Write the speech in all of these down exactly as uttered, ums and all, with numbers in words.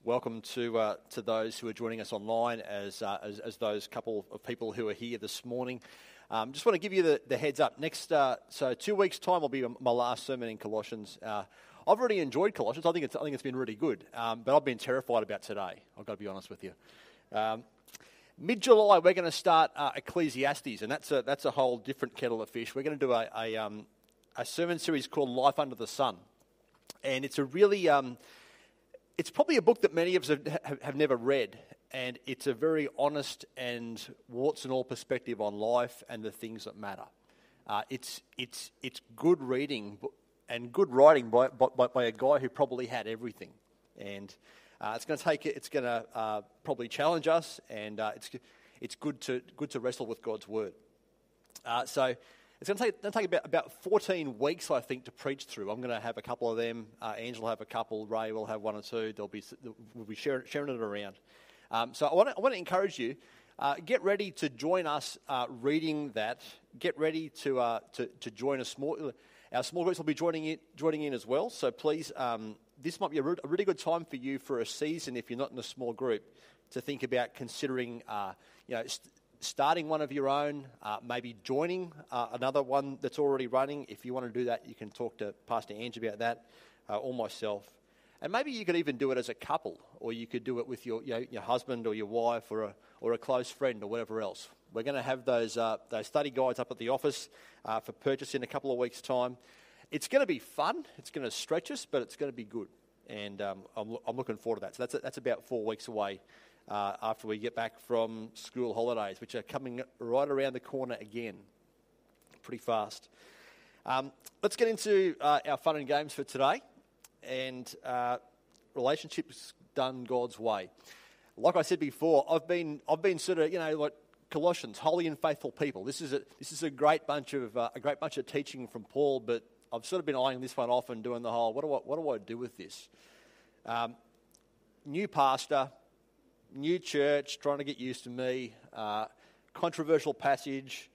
welcome to uh, to those who are joining us online, as, uh, as as those couple of people who are here this morning. Um, just want to give you the, the heads up. Next, uh, so two weeks' time will be my last sermon in Colossians. Uh, I've already enjoyed Colossians. I think it's I think it's been really good, um, but I've been terrified about today. I've got to be honest with you. Um, Mid-July, we're going to start uh, Ecclesiastes, and that's a that's a whole different kettle of fish. We're going to do a a, um, a sermon series called Life Under the Sun, and it's a really um, it's probably a book that many of us have, have, have never read, and it's a very honest and warts and all perspective on life and the things that matter. Uh, it's it's it's good reading and good writing by by, by a guy who probably had everything, and. Uh, it's going to take it. It's going to uh, probably challenge us, and uh, it's it's good to good to wrestle with God's word. Uh, so it's going to take, going to take about about fourteen weeks, I think, to preach through. I'm going to have a couple of them. Uh, Angela will have a couple. Ray will have one or two. They'll be we'll be sharing, sharing it around. Um, so I want to I want to encourage you. Uh, get ready to join us uh, reading that. Get ready to uh, to to join a small. Our small groups will be joining in joining in as well. So please. Um, This might be a, re- a really good time for you for a season, if you're not in a small group, to think about considering, uh, you know, st- starting one of your own, uh, maybe joining uh, another one that's already running. If you want to do that, you can talk to Pastor Ange about that, uh, or myself. And maybe you could even do it as a couple, or you could do it with your you know, your husband or your wife or a or a close friend or whatever else. We're going to have those uh, those study guides up at the office uh, for purchase in a couple of weeks' time. It's going to be fun. It's going to stretch us, but it's going to be good. And um, I'm, I'm looking forward to that. So that's that's about four weeks away uh, after we get back from school holidays, which are coming right around the corner again, pretty fast. Um, let's get into uh, our fun and games for today, and uh, relationships done God's way. Like I said before, I've been I've been sort of you know like Colossians, holy and faithful people. This is a this is a great bunch of uh, a great bunch of teaching from Paul, but I've sort of been eyeing this one off and doing the whole, what do I, what do I do with this? Um, new pastor, new church, trying to get used to me, uh, controversial passage,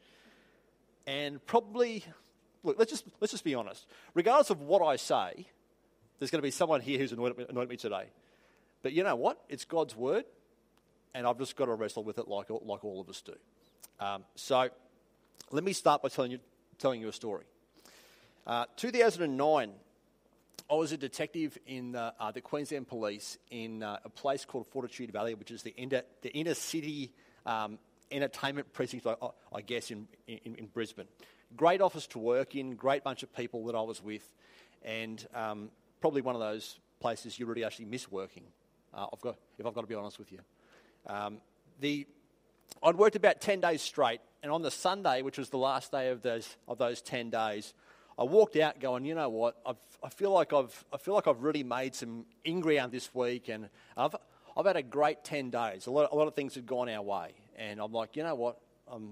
and probably, look, let's just let's just be honest. Regardless of what I say, there's going to be someone here who's annoyed, annoyed me today. But you know what? It's God's word, and I've just got to wrestle with it like, like all of us do. Um, so let me start by telling you telling you a story. Uh, two thousand nine, I was a detective in the, uh, the Queensland Police in uh, a place called Fortitude Valley, which is the inner, the inner city um, entertainment precinct, I, I guess, in, in, in Brisbane. Great office to work in, great bunch of people that I was with, and um, probably one of those places you really actually miss working, uh, I've got, if I've got to be honest with you. Um, the I'd worked about ten days straight, and on the Sunday, which was the last day of those of those ten days, I walked out going, you know what? I've, I feel like I've I feel like I've really made some in-ground this week, and I've I've had a great ten days. A lot a lot of things had gone our way, and I'm like, you know what? Um,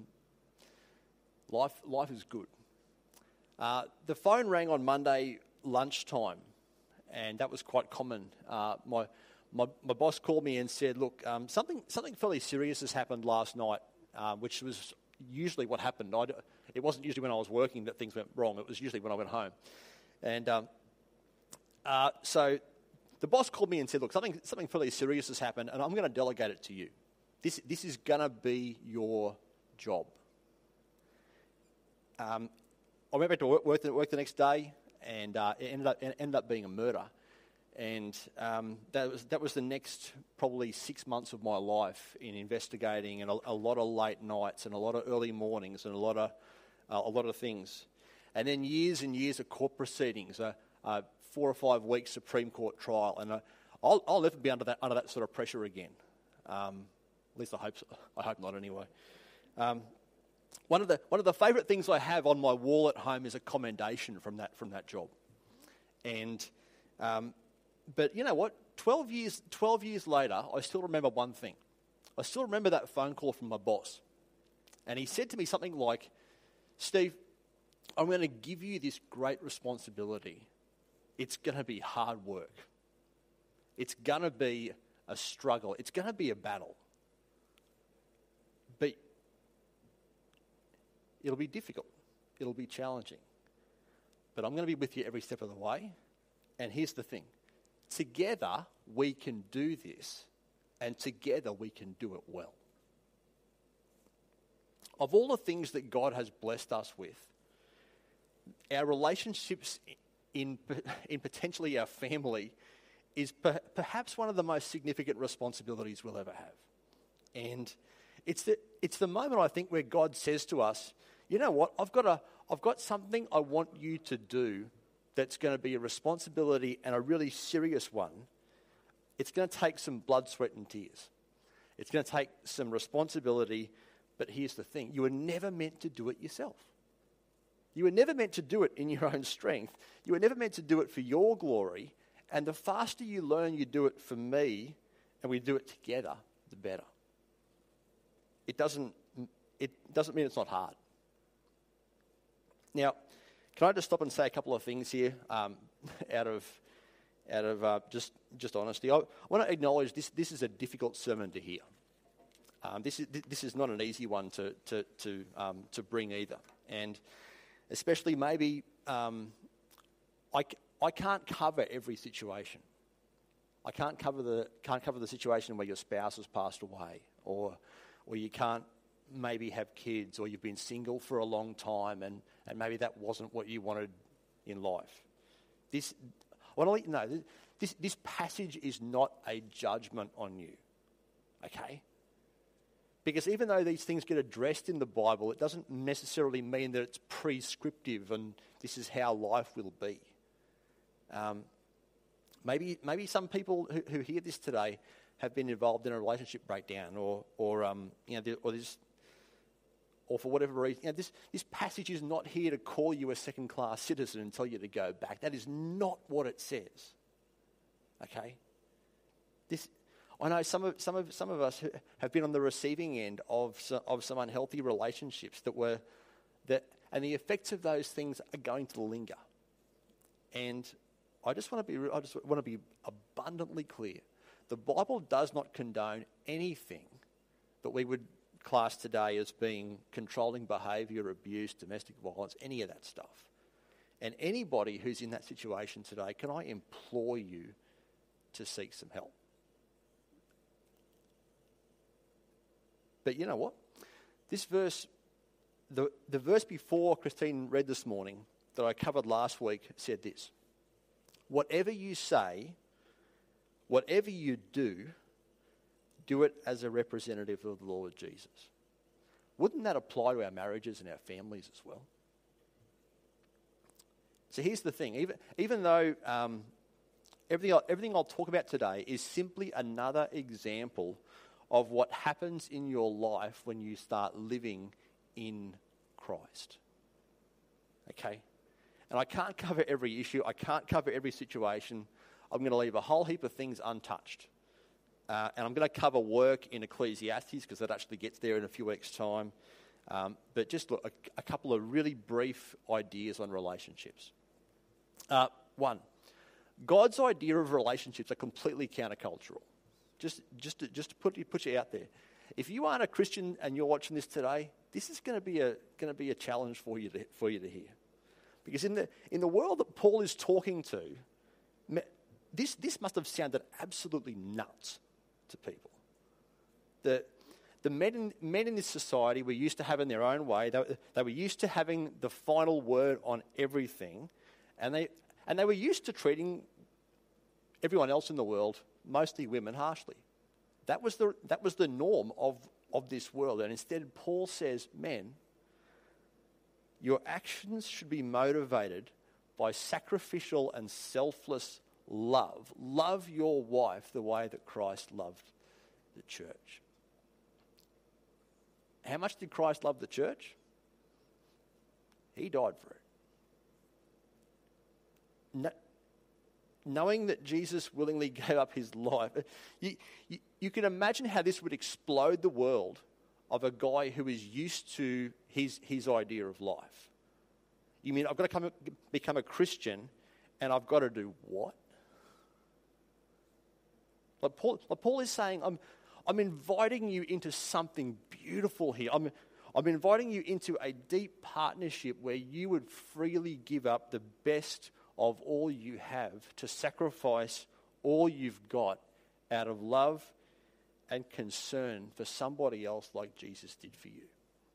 life life is good. Uh, the phone rang on Monday lunchtime, and that was quite common. Uh, my my my boss called me and said, look, um, something something fairly serious has happened last night, uh, which was usually what happened. I'd, it wasn't usually when I was working that things went wrong. It was usually when I went home. And um, uh, so the boss called me and said, look, something something fairly serious has happened, and I'm going to delegate it to you. This this is going to be your job. Um, I went back to work, work, the, work the next day, and uh, it ended up, it ended up being a murder. And um, that was that was the next probably six months of my life in investigating, and a, a lot of late nights, and a lot of early mornings, and a lot of uh, a lot of things, and then years and years of court proceedings, uh, uh, four or five weeks Supreme Court trial, and uh, I'll I'll never be under that under that sort of pressure again. Um, at least I hope so. I hope not anyway. Um, one of the one of the favourite things I have on my wall at home is a commendation from that from that job, and. Um, But you know what? Twelve years, twelve years later, I still remember one thing. I still remember that phone call from my boss, and he said to me something like, "Steve, I'm going to give you this great responsibility. It's going to be hard work. It's going to be a struggle. It's going to be a battle. But it'll be difficult. It'll be challenging. But I'm going to be with you every step of the way. And here's the thing. together we can do this, and together we can do it well. Of all the things that God has blessed us with, our relationships in, in potentially our family is per, perhaps one of the most significant responsibilities we'll ever have. And it's the, it's the moment, I think, where God says to us, you know what, I've got, a, I've got something I want you to do that's going to be a responsibility and a really serious one. It's going to take some blood, sweat and tears. It's going to take some responsibility, but here's the thing. You were never meant to do it yourself. You were never meant to do it in your own strength. You were never meant to do it for your glory. And the faster you learn you do it for me and we do it together, the better. It doesn't, it doesn't mean it's not hard. Now, can I just stop and say a couple of things here um, out of out of uh, just just honesty? I, I want to acknowledge this. This is a difficult sermon to hear. Um, this is this is not an easy one to to to um, to bring either, and especially maybe um, I I can't cover every situation. I can't cover the can't cover the situation where your spouse has passed away, or or you can't maybe have kids, or you've been single for a long time and, and maybe that wasn't what you wanted in life. This, I want to let you know, this, this passage is not a judgment on you, okay? Because even though these things get addressed in the Bible, it doesn't necessarily mean that it's prescriptive and this is how life will be. Um, maybe maybe some people who, who hear this today have been involved in a relationship breakdown, or or um, you know, or this. Or for whatever reason, you know, this, this passage is not here to call you a second-class citizen and tell you to go back. That is not what it says. Okay? This, I know some of some of some of us have been on the receiving end of some, of some unhealthy relationships that were that, and the effects of those things are going to linger. And I just want to be I just want to be abundantly clear. The Bible does not condone anything that we would class today as being controlling behaviour, abuse, domestic violence, any of that stuff. And anybody who's in that situation today, can I implore you to seek some help? But you know what? This verse, the, the verse before Christine read this morning, that I covered last week, said this: whatever you say, whatever you do, do it as a representative of the Lord Jesus. Wouldn't that apply to our marriages and our families as well? So here's the thing. Even, even though um, everything, I'll, everything I'll talk about today is simply another example of what happens in your life when you start living in Christ. Okay? And I can't cover every issue. I can't cover every situation. I'm going to leave a whole heap of things untouched. Uh, and I'm going to cover work in Ecclesiastes because that actually gets there in a few weeks' time. Um, but just look, a, a couple of really brief ideas on relationships. Uh, one, God's idea of relationships are completely countercultural. Just, just, to, just to put you, put you out there. If you aren't a Christian and you're watching this today, this is going to be a going to be a challenge for you to for you to hear, because in the in the world that Paul is talking to, this this must have sounded absolutely nuts to people. The the men in, men in this society were used to having their own way. They, they were used to having the final word on everything, and they and they were used to treating everyone else in the world, mostly women, harshly. That was the that was the norm of, of this world. And instead, Paul says, men, your actions should be motivated by sacrificial and selfless love. Love your wife the way that Christ loved the church. How much did Christ love the church? He died for it. No, knowing that Jesus willingly gave up his life, you, you, you can imagine how this would explode the world of a guy who is used to his, his idea of life. You mean I've got to come, become a Christian and I've got to do what? Like Paul, like Paul is saying, I'm, I'm inviting you into something beautiful here. I'm, I'm inviting you into a deep partnership where you would freely give up the best of all you have to sacrifice all you've got out of love and concern for somebody else like Jesus did for you.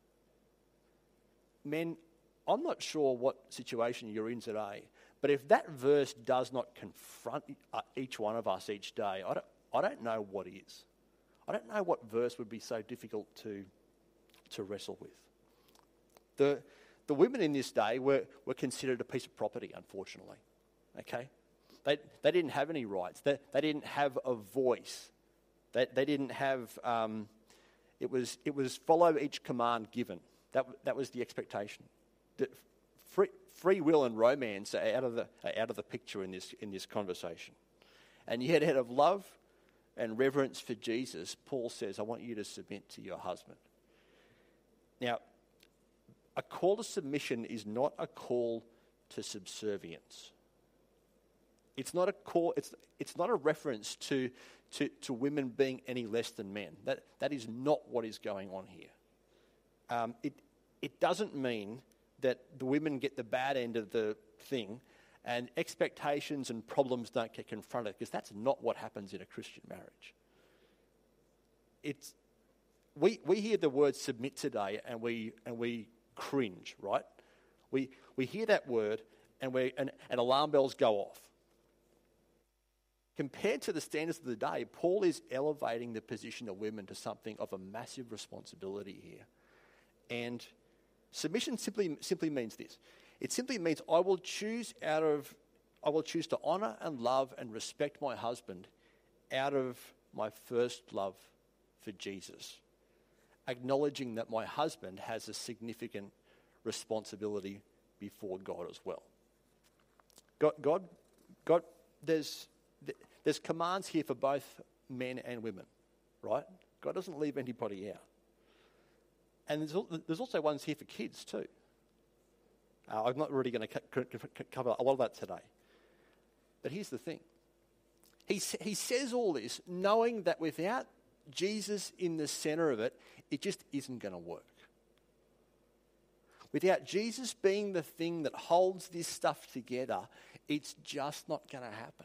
Men, I'm not sure what situation you're in today, but if that verse does not confront each one of us each day, I don't, I don't know what is. I don't know what verse would be so difficult to, to wrestle with. The, the women in this day were, were considered a piece of property, unfortunately. Okay? They, they didn't have any rights. They, they didn't have a voice. They, they didn't have... Um, it was it was follow each command given. That that was the expectation. The free, free will and romance are out of the are out of the picture in this in this conversation. And yet, out of love and reverence for Jesus, Paul says, "I want you to submit to your husband." Now, a call to submission is not a call to subservience. It's not a call. It's it's not a reference to to to women being any less than men. That that is not what is going on here. Um, it it doesn't mean that the women get the bad end of the thing, and expectations and problems don't get confronted, because that's not what happens in a Christian marriage. It's we we hear the word submit today, and we and we cringe, right? We we hear that word, and we and, and alarm bells go off. Compared to the standards of the day, Paul is elevating the position of women to something of a massive responsibility here. And submission simply simply means this. It simply means I will choose out of I will choose to honor and love and respect my husband out of my first love for Jesus, acknowledging that my husband has a significant responsibility before God as well. God God God there's There's commands here for both men and women, right? God doesn't leave anybody out. And there's, there's also ones here for kids too. Uh, I'm not really going to c- cover a lot of that today. But here's the thing. He, he says all this knowing that without Jesus in the center of it, it just isn't going to work. Without Jesus being the thing that holds this stuff together, it's just not going to happen.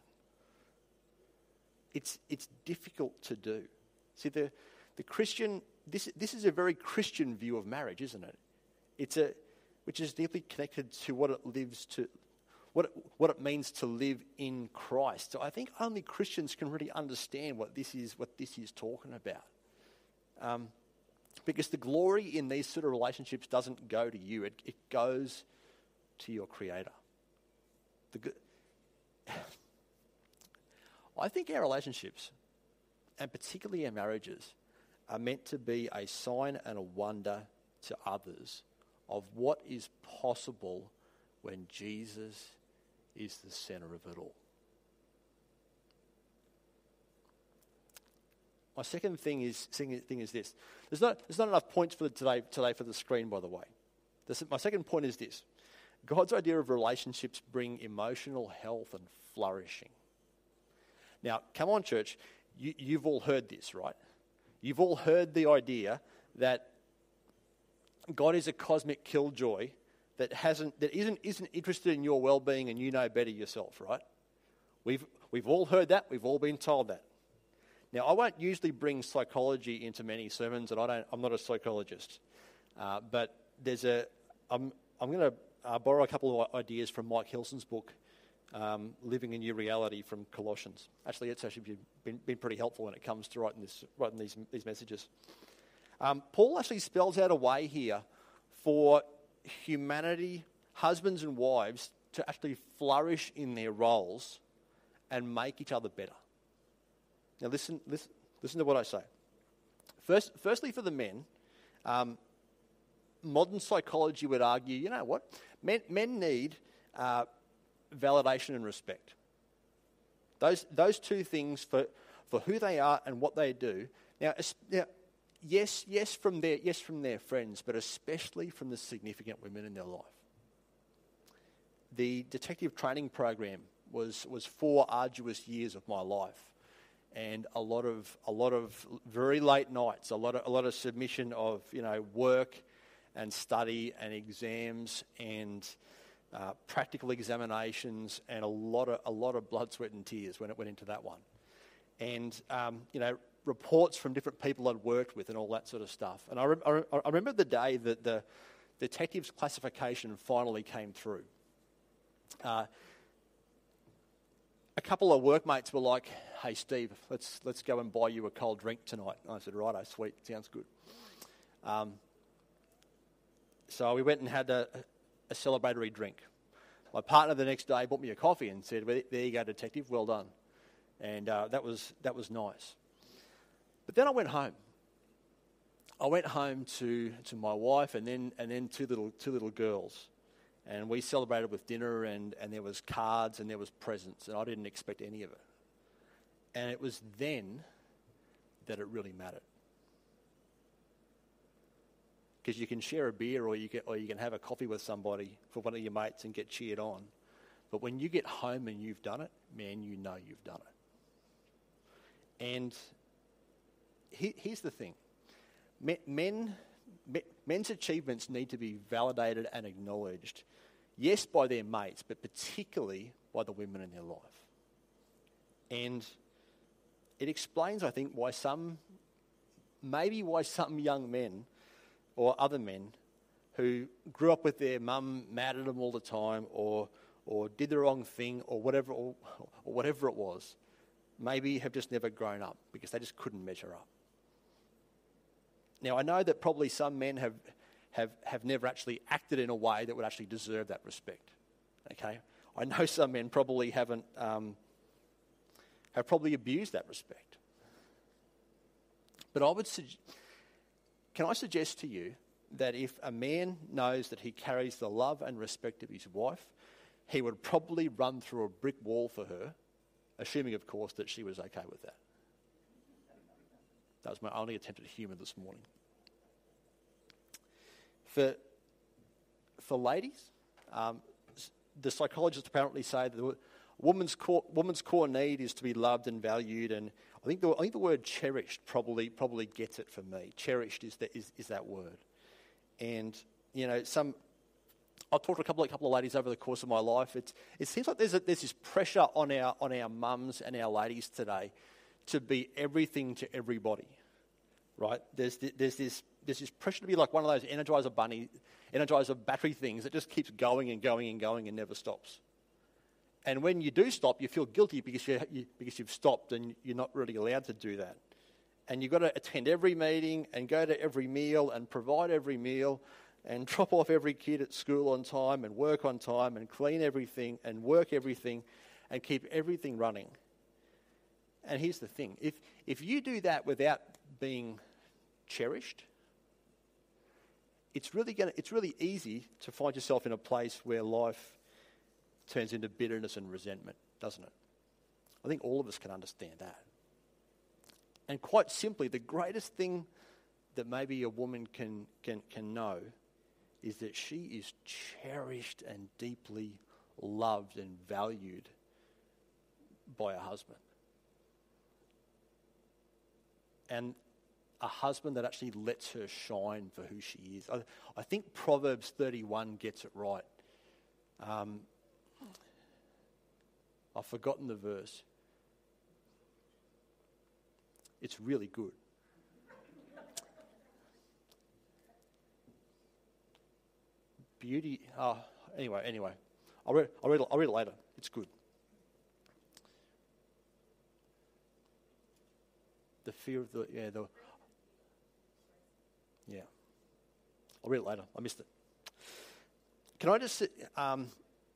It's it's difficult to do. See, the the Christian this this is a very Christian view of marriage, isn't it? It's a which is deeply connected to what it lives to what it, what it means to live in Christ. So I think only Christians can really understand what this is what this is talking about. Um, because the glory in these sort of relationships doesn't go to you; it it goes to your Creator. The I think our relationships, and particularly our marriages, are meant to be a sign and a wonder to others of what is possible when Jesus is the center of it all. My second thing is thing is this. There's not there's not enough points for the today today for the screen, by the way. This, my second point is this: God's idea of relationships bring emotional health and flourishing. Now, come on, church, you, you've all heard this, right? You've all heard the idea that God is a cosmic killjoy that hasn't, that isn't, isn't interested in your well-being, and you know better yourself, right? We've we've all heard that. We've all been told that. Now, I won't usually bring psychology into many sermons, and I don't. I'm not a psychologist, uh, but there's a. I'm I'm going to uh, borrow a couple of ideas from Mike Hilson's book. Um, living a new reality from Colossians. Actually, it's actually been, been pretty helpful when it comes to writing this, writing these these messages. Um, Paul actually spells out a way here for humanity, husbands and wives, to actually flourish in their roles and make each other better. Now, listen, listen, listen to what I say. First, firstly, for the men, um, modern psychology would argue, you know what, men men need. Uh, validation and respect. Those those two things for, for who they are and what they do. Now, now, yes, yes from their yes from their friends, but especially from the significant women in their life. The detective training program was was four arduous years of my life, and a lot of a lot of very late nights, a lot of a lot of submission of you know work and study and exams and uh, practical examinations, and a lot of a lot of blood, sweat, and tears when it went into that one. And um, you know, reports from different people I'd worked with and all that sort of stuff. And I, re- I, re- I remember the day that the detective's classification finally came through. Uh, a couple of workmates were like, "Hey, Steve, let's let's go and buy you a cold drink tonight." And I said, "Righto, sweet, sounds good." Um, so we went and had a, a celebratory drink. My partner the next day bought me a coffee and said, "Well, there you go, detective, well done." And uh, that was that was nice. But then I went home. I went home to, to my wife and then and then two little two little girls, and we celebrated with dinner, and, and there was cards and there was presents, and I didn't expect any of it. And it was then that it really mattered, because you can share a beer or you can or you can have a coffee with somebody for one of your mates and get cheered on, but when you get home and you've done it, man, you know you've done it. And he, here's the thing. Men, men, men's achievements need to be validated and acknowledged, yes, by their mates, but particularly by the women in their life. And it explains, I think, why some, maybe why some young men or other men who grew up with their mum mad at them all the time, or or did the wrong thing, or whatever, or, or whatever it was, maybe have just never grown up because they just couldn't measure up. Now, I know that probably some men have, have, have never actually acted in a way that would actually deserve that respect, okay? I know some men probably haven't, um, have probably abused that respect. But I would, su- can I suggest to you that if a man knows that he carries the love and respect of his wife, he would probably run through a brick wall for her, assuming, of course, that she was okay with that. That was my only attempt at humour this morning. For, for ladies, um, the psychologists apparently say that the woman's core, woman's core need is to be loved and valued, and I think the, I think the word cherished probably probably gets it for me. Cherished is that is, is that word. And, you know, some... I've talked to a couple of, couple of ladies over the course of my life. It's, it seems like there's, a, there's this pressure on our on our mums and our ladies today to be everything to everybody, right? There's there's this there's this pressure to be like one of those Energizer bunny, Energizer battery things that just keeps going and going and going and never stops. And when you do stop, you feel guilty because you, you because you've stopped and you're not really allowed to do that. And you've got to attend every meeting and go to every meal and provide every meal, and drop off every kid at school on time, and work on time, and clean everything, and work everything, and keep everything running. And here's the thing. If if you do that without being cherished, it's really gonna it's really easy to find yourself in a place where life turns into bitterness and resentment, doesn't it? I think all of us can understand that. And quite simply, the greatest thing that maybe a woman can can can know is that she is cherished and deeply loved and valued by a husband. And a husband that actually lets her shine for who she is. I, I think Proverbs thirty-one gets it right. Um, I've forgotten the verse. It's really good. Beauty. Oh, anyway, anyway, I'll read. I'll read. I'll read it later. It's good. The fear of the yeah the yeah. I'll read it later. I missed it. Can I just um,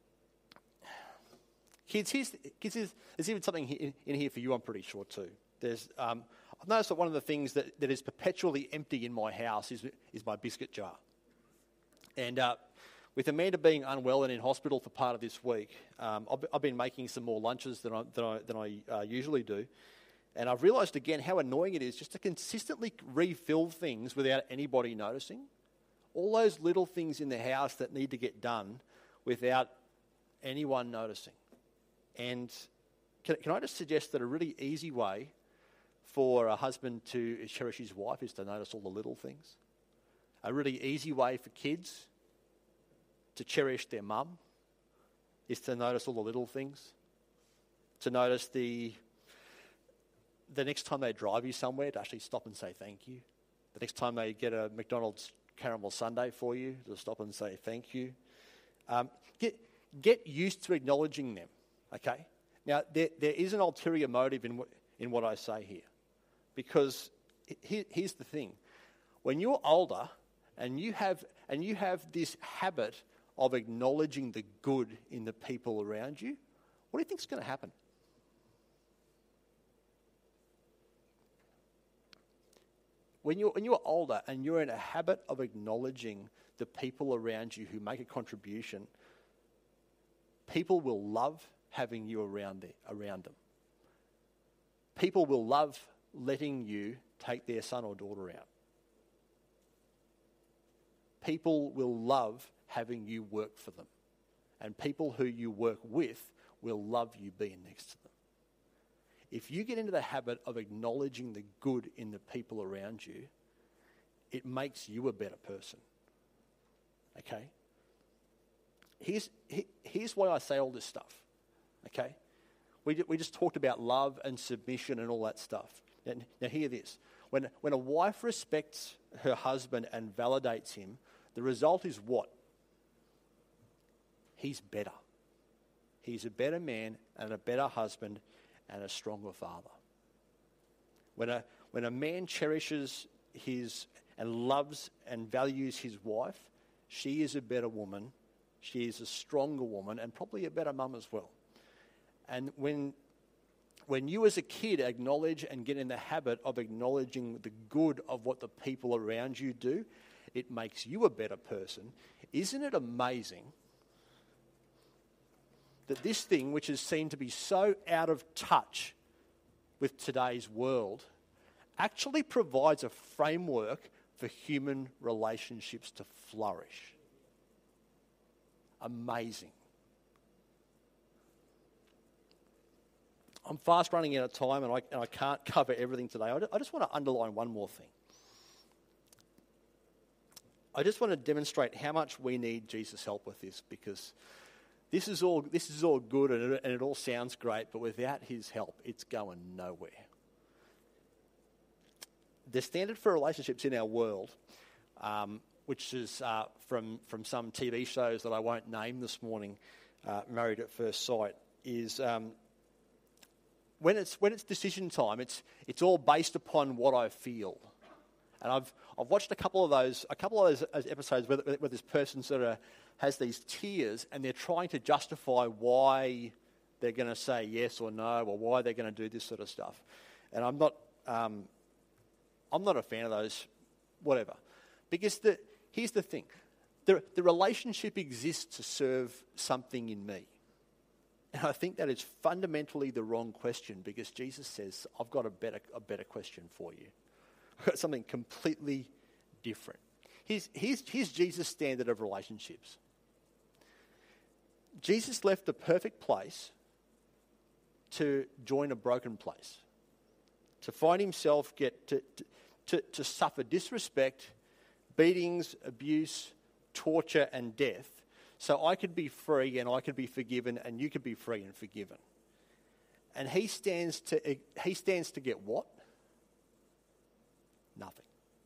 kids? Here's, kids. Here's, there's even something in, in here for you. I'm pretty sure too. There's. Um, I've noticed that one of the things that, that is perpetually empty in my house is is my biscuit jar. And uh, with Amanda being unwell and in hospital for part of this week, um, I've, I've been making some more lunches than I than I, than I uh, usually do, and I've realised again how annoying it is just to consistently refill things without anybody noticing. All those little things in the house that need to get done without anyone noticing. And can, can I just suggest that a really easy way for a husband to cherish his wife is to notice all the little things? A really easy way for kids to cherish their mum is to notice all the little things, to notice the the next time they drive you somewhere, to actually stop and say thank you. The next time they get a McDonald's caramel sundae for you, to stop and say thank you. Um, get get used to acknowledging them, okay? Now, there, there is an ulterior motive in what, in what I say here. Because here, here's the thing. When you're older and you have and you have this habit of acknowledging the good in the people around you, what do you think is going to happen? When you're, when you're older and you're in a habit of acknowledging the people around you who make a contribution, people will love having you around there, around them. People will love letting you take their son or daughter out. People will love having you work for them. And people who you work with will love you being next to them. If you get into the habit of acknowledging the good in the people around you, it makes you a better person. Okay? Here's, here's why I say all this stuff. Okay? We, we just talked about love and submission and all that stuff. Now, now hear this. When, when a wife respects her husband and validates him, the result is what? He's better. He's a better man and a better husband and a stronger father. When a, when a man cherishes his and loves and values his wife, she is a better woman, she is a stronger woman, and probably a better mum as well. And when when you as a kid acknowledge and get in the habit of acknowledging the good of what the people around you do, it makes you a better person. Isn't it amazing that this thing, which is seen to be so out of touch with today's world, actually provides a framework for human relationships to flourish? Amazing. I'm fast running out of time and I, and I can't cover everything today. I, I just want to underline one more thing. I just want to demonstrate how much we need Jesus' help with this, because this is all this is all good and it, and it all sounds great, but without his help, it's going nowhere. The standard for relationships in our world, um, which is uh, from, from some T V shows that I won't name this morning, uh, Married at First Sight, is um, when it's when it's decision time, it's it's all based upon what I feel. And I've I've watched a couple of those a couple of those episodes where, where this person sort of has these tears and they're trying to justify why they're going to say yes or no, or why they're going to do this sort of stuff. And I'm not um, I'm not a fan of those, whatever, because the here's the thing: the the relationship exists to serve something in me. And I think that is fundamentally the wrong question, because Jesus says, I've got a better a better question for you. I've got something completely different. Here's, here's, here's Jesus' standard of relationships. Jesus left the perfect place to join a broken place, to find himself get to, to, to, to suffer disrespect, beatings, abuse, torture, and death, so I could be free and I could be forgiven and you could be free and forgiven. And he stands to he stands to get what? Nothing.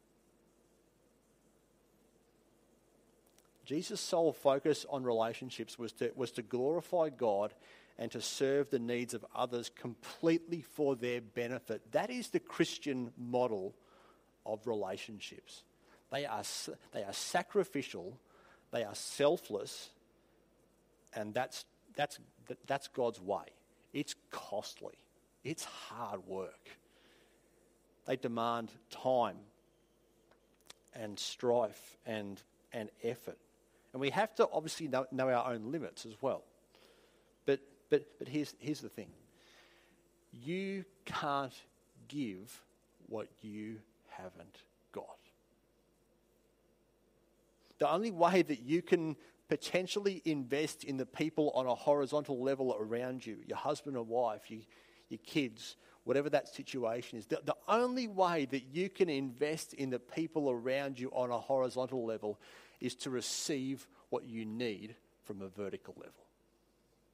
Jesus' sole focus on relationships was to was to glorify God and to serve the needs of others completely for their benefit. That is the Christian model of relationships. They are they are sacrificial, they are selfless, and that's that's that's God's way. It's costly. It's hard work. They demand time and strife and and effort. And we have to obviously know, know our own limits as well. But but but here's here's the thing. You can't give what you haven't got. The only way that you can potentially invest in the people on a horizontal level around you, your husband or wife, you, your kids, whatever that situation is, the, the only way that you can invest in the people around you on a horizontal level is to receive what you need from a vertical level.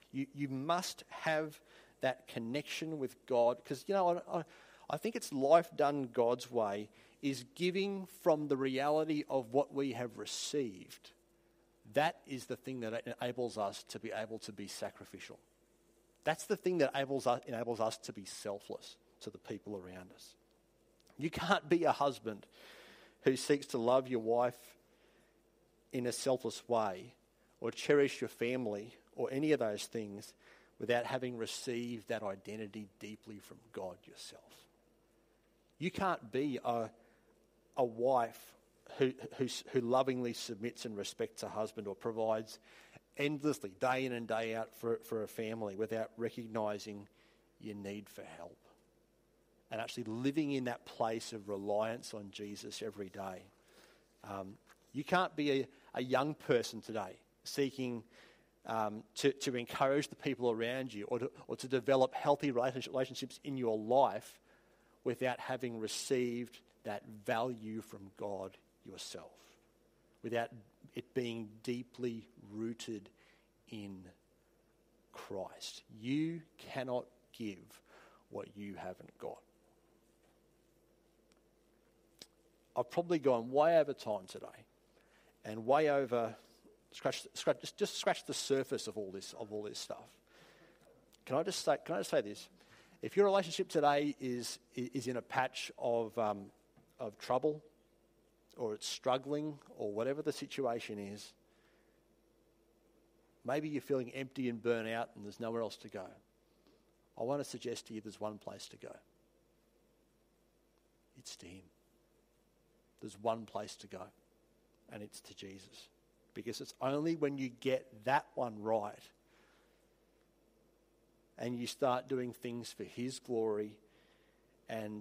You, you must have that connection with God, because, you know, I, I, I think it's life done God's way is giving from the reality of what we have received. That is the thing that enables us to be able to be sacrificial. That's the thing that enables us, enables us to be selfless to the people around us. You can't be a husband who seeks to love your wife in a selfless way or cherish your family or any of those things without having received that identity deeply from God yourself. You can't be a, a wife who, who, who lovingly submits and respects a husband or provides endlessly, day in and day out for, for a family without recognising your need for help and actually living in that place of reliance on Jesus every day. Um, you can't be a, a young person today seeking um, to, to encourage the people around you or to, or to develop healthy relationships in your life without having received that value from God yourself, without it being deeply rooted in Christ. You cannot give what you haven't got. I've probably gone way over time today, and way over scratch, scratch just, just scratch the surface of all this of all this stuff. Can I just say? Can I just say this? If your relationship today is is in a patch of um, of trouble, or it's struggling, or whatever the situation is, maybe you're feeling empty and burnt out, and there's nowhere else to go. I want to suggest to you there's one place to go. It's to Him. There's one place to go, and it's to Jesus. Because it's only when you get that one right and you start doing things for His glory and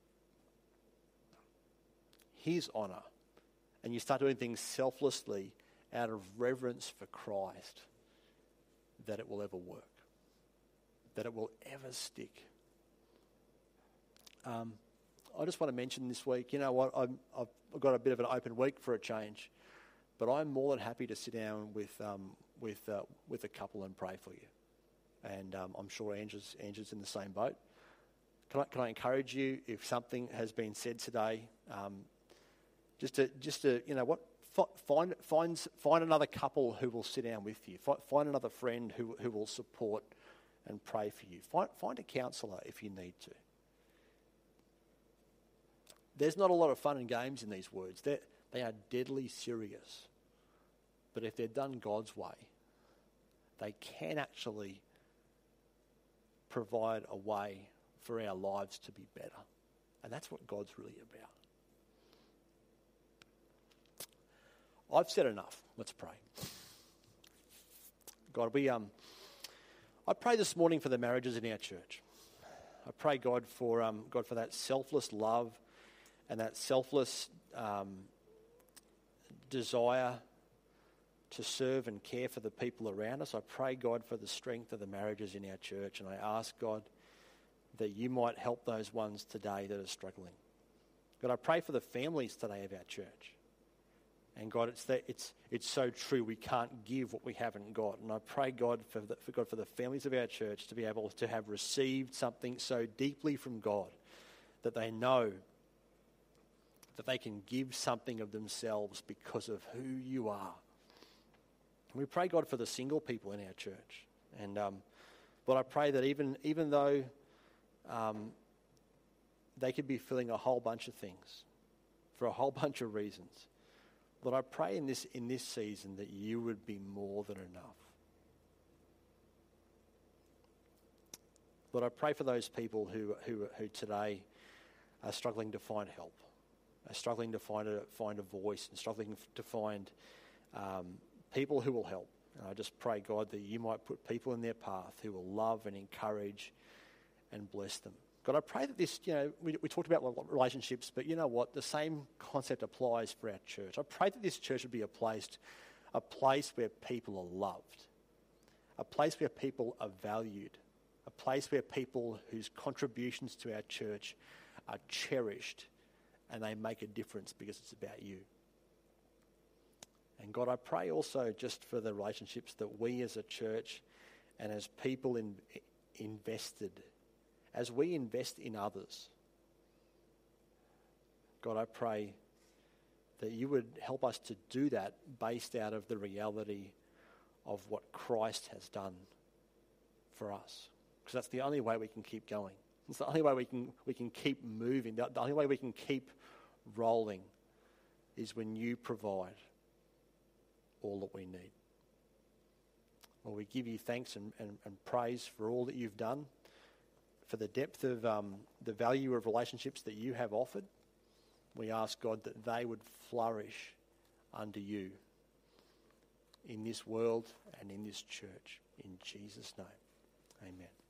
His honour, and you start doing things selflessly out of reverence for Christ, that it will ever work, that it will ever stick. Um, I just want to mention this week, you know what, I'm, I've got a bit of an open week for a change, but I'm more than happy to sit down with um, with uh, with a couple and pray for you. And um, I'm sure Andrew's, Andrew's in the same boat. Can I, can I encourage you, if something has been said today, um, just to, just to, you know what, find, find, find another couple who will sit down with you. Find another friend who, who will support and pray for you. Find, find a counsellor if you need to. There's not a lot of fun and games in these words. They're, they are deadly serious. But if they're done God's way, they can actually provide a way for our lives to be better. And that's what God's really about. I've said enough. Let's pray. God, we um, I pray this morning for the marriages in our church. I pray, God, for um, God for that selfless love and that selfless um, desire to serve and care for the people around us. I pray, God, for the strength of the marriages in our church, and I ask, God, that you might help those ones today that are struggling. God, I pray for the families today of our church. And God, it's that it's it's so true. We can't give what we haven't got. And I pray, God, for, the, for God for the families of our church to be able to have received something so deeply from God that they know that they can give something of themselves because of who you are. And we pray, God, for the single people in our church. And um, Lord, I pray that even even though um, they could be feeling a whole bunch of things for a whole bunch of reasons, Lord, I pray in this in this season that you would be more than enough. Lord, I pray for those people who who who today are struggling to find help, are struggling to find a find a voice, and struggling to find um, people who will help. And I just pray, God, that you might put people in their path who will love and encourage and bless them. God, I pray that this, you know, we, we talked about relationships, but you know what? The same concept applies for our church. I pray that this church would be a place, a place where people are loved, a place where people are valued, a place where people whose contributions to our church are cherished and they make a difference because it's about you. And God, I pray also just for the relationships that we as a church and as people in, invested, as we invest in others, God, I pray that you would help us to do that based out of the reality of what Christ has done for us. Because that's the only way we can keep going. It's the only way we can we can keep moving. The, the only way we can keep rolling is when you provide all that we need. Well, we give you thanks and, and, and praise for all that you've done, for the depth of um, the value of relationships that you have offered. We ask, God, that they would flourish under you in this world and in this church. In Jesus' name, amen.